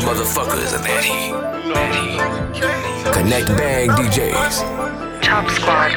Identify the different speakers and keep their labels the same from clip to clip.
Speaker 1: motherfuckers and that heat. Connect Bang DJs.
Speaker 2: Chop Squad.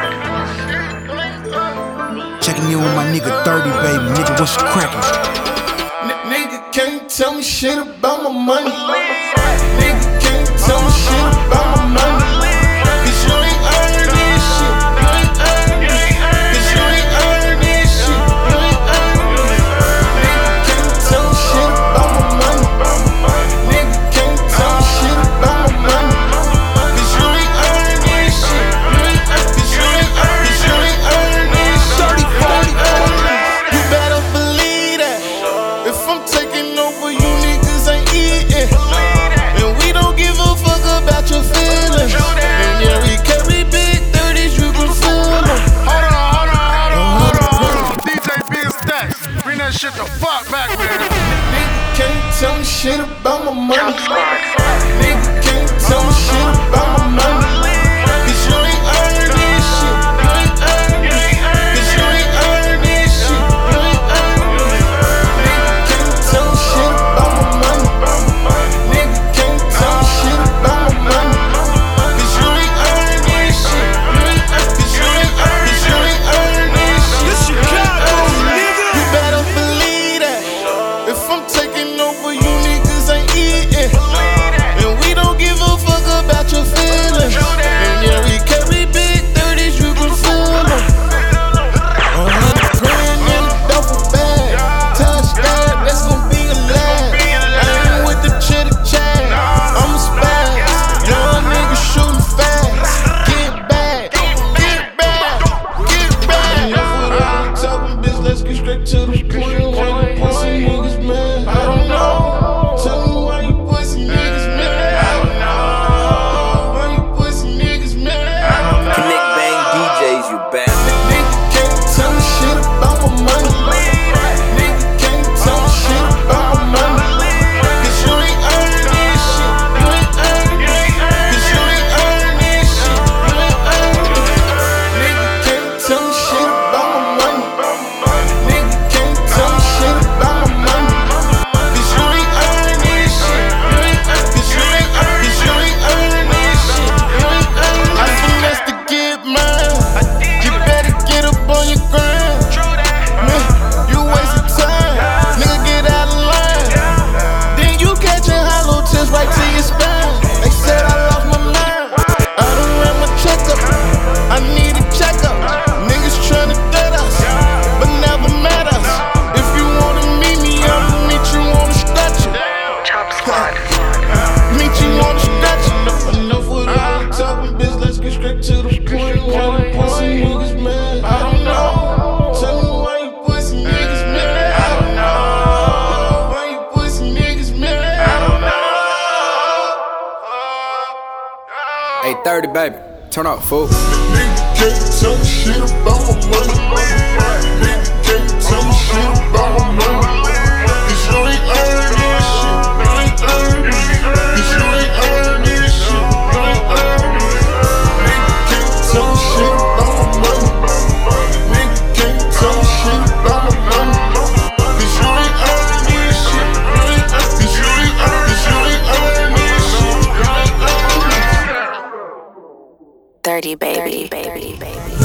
Speaker 3: Checking in with my nigga 30, baby. Nigga, what's crackin'?
Speaker 4: Nigga can't tell me shit about my money. Nigga can't tell me shit about my money. Cause you ain't earn this shit. You ain't earn it. Cause you ain't earn this shit. You ain't earn it. Nigga can't tell me shit about my money. Nigga can't tell me shit about my money. Cause you ain't earn this shit. You ain't earn. Cause you ain't earn. Cause you ain't earn this shit. 30, 40, you better believe that. If I'm taking over, you niggas ain't eating. And we don't give a fuck about your feelings. And yeah, we carry big 30s, you can feel them.
Speaker 5: Hold on. DJ Big Stacks. Bring that shit the fuck back, man.
Speaker 4: Nigga can't tell me shit about my money. Nigga can't tell me shit about my money. Cause you ain't earn this shit. You ain't earn it. Cause you ain't earn this shit. You ain't earn it. Nigga can't tell me shit about my money. Nigga can't tell me shit about my money. Cause you ain't earn this shit. You ain't earn. Cause you ain't earn. Cause you ain't earn this shit.
Speaker 3: This Chicago, nigga.
Speaker 4: You better believe that. If I'm taking over, you niggas ain't eating. And we don't give a fuck about your feelings. And yeah, we carry big 30s, you can feel them. 100 grand in a duffel bag. Touchdown, that's gon' be a lag. I ain't with the chitter chat. I'm a spaz. Young nigga shooting fast. Get back, get back, get back. Enough of that talking, bitch, let's get straight to the point. Pussy niggas, man, I don't know. Tell me why you pussy niggas, man. I don't know. Why you pussy niggas, man. I don't know.
Speaker 1: Connect Bang DJs, you bastard.
Speaker 4: Nigga can't tell me shit about my money. Nigga can't tell me shit about my money. Cause you ain't earn this shit. You ain't earn it. Cause you ain't earn this shit. You ain't earn it. Nigga can't tell me shit about my money. Nigga can't tell me shit about my money. Cause you ain't earn this shit. You ain't earn. Cause you ain't earn. Cause you ain't earn this shit. You ain't earn it. I finesse to get mine. You better get up on your grind. Man, you wasting time. Nigga, get out of line. Then you catching hollow tips right to your spine. They said I lost my mind. I done ran my checkup. I need a checkup. Niggas tryna dead us, but never met us. If you wanna meet me, I'ma meet you on the structure.
Speaker 2: Chop Squad.
Speaker 4: Meet you on the structure. Enough with all the talking, bitch. Let's get straight to the point. Pussy niggas, man. I don't know. Tell me why you pussy niggas, man. I don't know. Why you pussy niggas, man. I don't know.
Speaker 1: Hey, 30, baby. Turn up, fool.
Speaker 4: Nigga can't tell me shit about my money. Nigga can't tell me shit about my money. Cause you ain't earn this shit. You ain't earn it. Cause you ain't earn this shit. You ain't earn it. Nigga can't tell me shit about my money. Nigga can't tell me shit about my money. Cause you ain't earn this shit. You ain't earn. Cause you ain't earn. Cause you ain't earn this shit. You ain't earn it.
Speaker 2: 30, baby.